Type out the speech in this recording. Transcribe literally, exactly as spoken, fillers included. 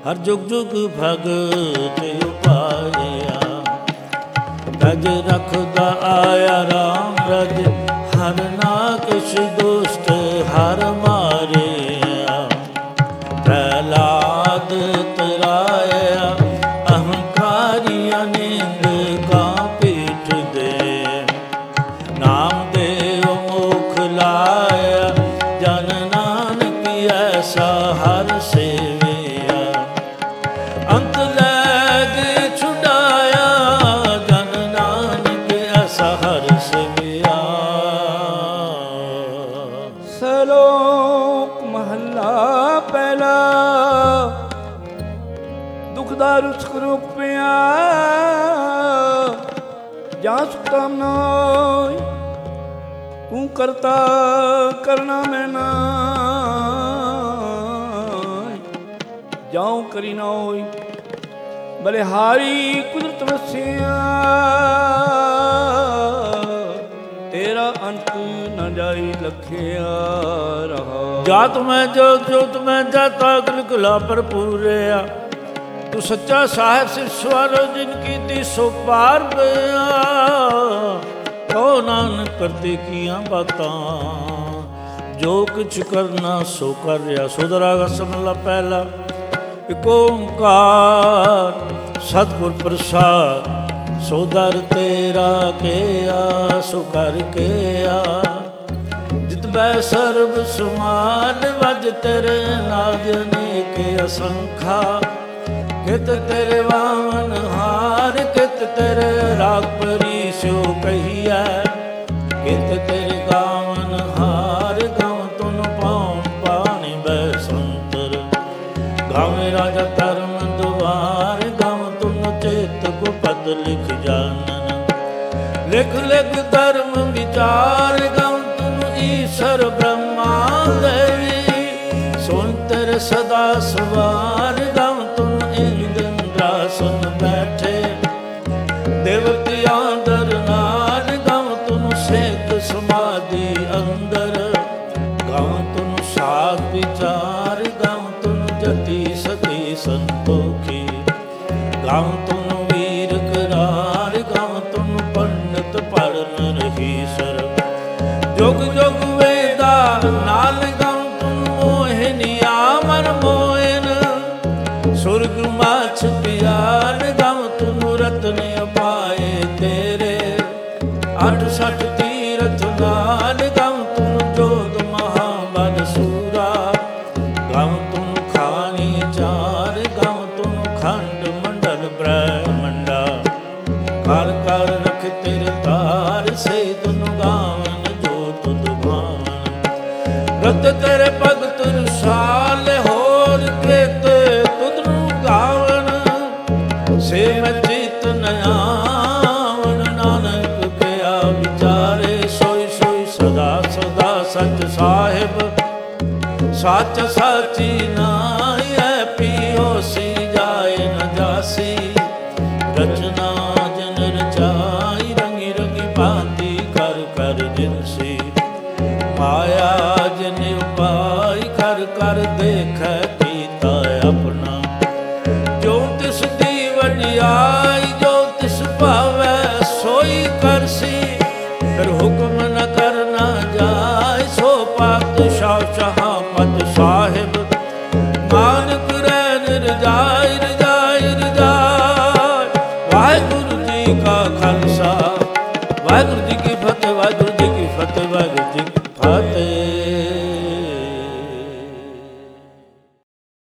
ਹਰ ਜੁਗ ਜੁਗ ਭਗਤ ਉਪਾਇਆ। ਰਜ ਰਖਦਾ ਆਇਆ ਰਾਮ ਰਜ, ਹਰ ਨਾਕਸ਼ ਦੁਸ਼ਟ ਹਰ ਮਾਰਿਆ। ਪ੍ਰਹਲਾਦ ਤਰਾਇਆ ਅਹੰਕਾਰੀਆਂ ਨੀਂਦ ਕਾ ਪੀਠ ਦੇ। ਨਾਮ ਦੇਵ ਮੁਖ ਲਾਇਆ ਜਨ ਨਾਨਕ ਐਸਾ ਹਰ ਸੇਵਿਆ। ਅੰਤ ਲੈ ਛੁਡਾਇਆ ਜਨ ਨਾਨਕ ਐਸਾ ਹਰ ਸੇਵਿਆ। ਸਲੋਕ ਮਹੱਲਾ ਪਹਿਲਾ। ਦੁਖ ਦਾ ਰੁਸਕ ਰੂਪਿਆ ਜਾਂ ਸੁਖਮ ਨਾਇ। ਤੂੰ ਕਰਤਾ ਕਰਨਾ ਮੈਂ ਨਾਇ, ਜਾਉ ਕਰੀ ਨਾ ਹੋਈ। ਬਲਿਹਾਰੀ ਕੁਦਰਤ ਵਸਿਆ, ਤੇਰਾ ਅੰਤ ਨ ਜਾਈ ਲਖਿਆ ਰਹਾ। ਜਾਤ ਮੈਂ ਜੋਤ ਜੋਤ ਮੈਂ ਜਾਤਾ ਅਗਲ ਗੁਲਾ ਭਰਪੂਰਿਆ। ਤੂੰ ਸੱਚਾ ਸਾਹਿਬ ਸਿਸਵਾਰ ਜਿਨ ਕੀਤੀ ਸੋ ਪਾਰ ਪਿਆ। ਕਹੋ ਨਾਨਕ ਕਰਤੇ ਕੀਆਂ ਬਾਤਾਂ, ਜੋ ਕੁਛ ਕਰਨਾ ਸੋ ਕਰ ਰਿਹਾ। ਸੋਦਰਾ ਰਸਮਲਾ ਪਹਿਲਾ। ਇਕ ਓੰਕਾਰ ਸਤਿਗੁਰ ਪ੍ਰਸਾਦ, ਸੋ ਦਰ ਤੇਰਾ ਕੀਆ ਸੋ ਕਰ ਕੀਆ। ਜਿਤ ਬੈ ਸਰਬ ਸਮਾਨ ਵਜ ਤੇਰੇ ਨਾਦ ਅਨੇਕ ਅਸੰਖਾ। ਕਿਤ ਤੇਰੇ ਵਾਮਨ ਹਾਰ, ਕਿਤ ਤੇਰੇ ਰਾਗ ਪਰੀ ਸਿਓ ਕਹੀਐ। ਕਿਤ ਤੇਰੇ ਗਾਵਨ ਹਾਰ, ਗਾਉ ਤੁਨ ਪਾਉ ਪਾਣੀ ਬੈ ਸੰਤਰ। ਗਾਵੇ ਰਾਜਾ ਧਰਮ ਦੁਆਰ, ਗਾਉ ਤੁਨ ਚੇਤ ਗੁਪਤ ਲਿਖ ਜਾਨਨ। ਲਿਖ ਲਿਖ ਧਰਮ ਵਿਚਾਰ, ਗਾਉ ਤੁਨ ਈਸ਼ਰ ਬ੍ਰਹਮਾ ਦੇਵੀ। ਸੁਨ ਤੇਰੇ ਸਦਾ ਸਵਾਰ, ਗਾਉ ਤੁਨ ਸੁਨ ਬੈਠੇ ਦੇਵਤੀ ਆਦਰ ਨਾਲ। ਗਾਉ ਤੁਨ ਸੇਤ ਸਮਾਧੀ ਅੰਦਰ, ਗਾਉ ਤੁਨ ਸਾਧ ਵਿਚਾਰ। ਗਾਉ ਤੁਨ ਜਤੀ ਸਤੀ ਸੰਤੋਖੀ, ਗਾਉ ਤੁਨ ਵੀਰ ਕਰਾਰ। ਗਾਉ ਤੁਨ ਪੰਡਤ ਪੜਨ ਰਹੀਸਰ, ਜੁਗ ਜੁਗ ਵੇਦਾ ਨਾਲ। ਗਾਉ ਤੁਨ ਮੋਹਿਨੀਆ ਮਨ ਮੋਇਨ, ਸੁਰਗ ਮਾਛ ਪਿਆਰ। ਗਾਉ ਤੁਨ ਰਤਨ ਅਪਾਏ ਤੇਰੇ, ਅੱਠ ਸੱਠ ਤੀਰਥ ਨਾਲ। ਗਾਉ ਤੁਨ ਜੋਗ ਮਹਾਬਲ ਸੂਰਾ, ਗਾਉ ਤੁਨ ਖਾਨੀ ਚਾਰ। ਗਾਉ ਤੁਨ ਖੰਡ ਮੰਡਲ ਬ੍ਰਹਮੰਡਾ, ਕਰ ਕਰ ਰਖ ਤੇਰੇ ਤਾਰ। ਸੇ ਤੁਨ ਗਾਵਨ ਜੋ ਤੁਧ ਭਾਵਨ, ਰਤ ਤੇਰੇ ਭਗਤ ਰਸਾਲ। ਹੋਰ ਕ੍ਰਿਤ ਤੁਧ ਨੂੰ ਗਾਵਨ, ਸੇ ਮੈਂ ਚਿਤ ਨ ਆਵਨ। ਨਾਨਕ ਕਿਆ ਵਿਚਾਰੇ, ਸੋਈ ਸੋਈ ਸਦਾ ਸਦਾ ਸਚ ਸਾਹਿਬ। ਸੱਚ ਸਾਚੀ ਨਾ